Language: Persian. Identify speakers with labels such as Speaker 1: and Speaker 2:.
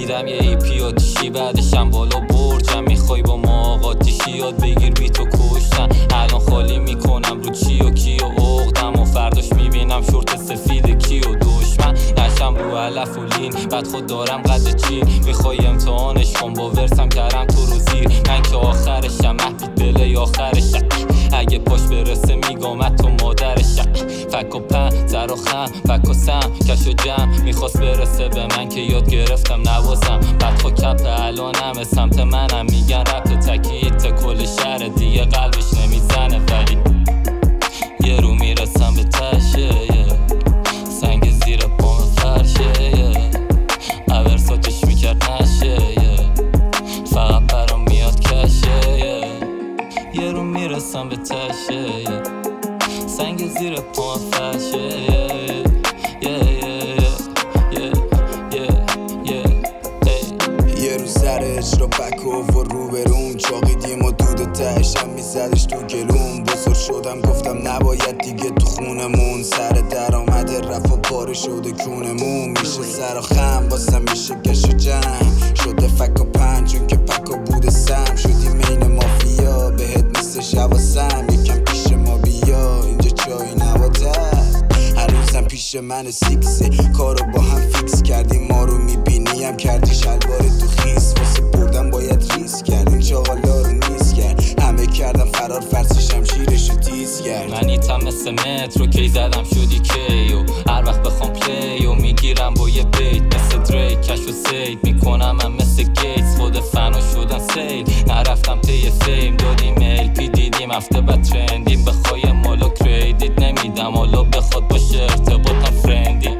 Speaker 1: دیدم یه ایپی آتیشی بعدشم بالا برجم. میخوای با ما آقا تیشی یاد بگیر بی تو کشتن. الان خالی میکنم رو چی و کی و عقدم و فرداش میبینم شورت سفید کی و دشمن. نشم رو علف و لین بعد خود دارم قد چین. میخوای امتحانش کن با ورسم کردم تو رو زیر. من که آخرشم مهدید بله آخرشم. اگه پاش برسه میگامت تو مادرشم. فک و پن زر و خم فک و سم کش و جم. میخواست برسه به من که یاد گرفتم نوازم. بدخوا کپ الانم سمت منم میگن رپ تکیت کل شهر دیگه قلبش نمیزنه. ولی یه رو میرسم به تشه سنگ زیر پام فرشه عبرساتش میکرد نشه فقط برام میاد کشه. یه رو میرسم به تشه سنگ زیر پام فرشه
Speaker 2: یه رو سر اجرا بکوف و روبروم چاقیدیم و دود تهشم میزدش تو گلوم. بزرگ شدم گفتم نباید دیگه تو خونمون. سر درآمد رفت و پاره شده کونمون. میشه سر و خم باسم میشه گش و جمع شده فک و پنجون که پک و بود سم. شدی مین مافیا بهت نیستش حواسم. یکم پیش ما بیا اینجا چای نواتر. هنوزم پیش من سیکسه کارو با هم فیکس کردیم. ما رو میبینیم کردی شلوار تو خیس. واسه بردم باید ریس کردیم چاقالا رو نیز کرد. همه کردم فرار فرسی شمشیرشو تیز کرد.
Speaker 1: منیتم مثل مترو کی زدم شدی کیو. هر وقت بخوام پلیو میگیرم با یه بیت مثل دریک کش و سید میکنم. من مثل گیتس خود فنا شدن سیل. نرفتم طی فیم دادیم LP دیدیم هفته بعد ترندیم. بخوای مالو کریدیت نمیدم حالا بخواد باشه ارتباطم فرندی.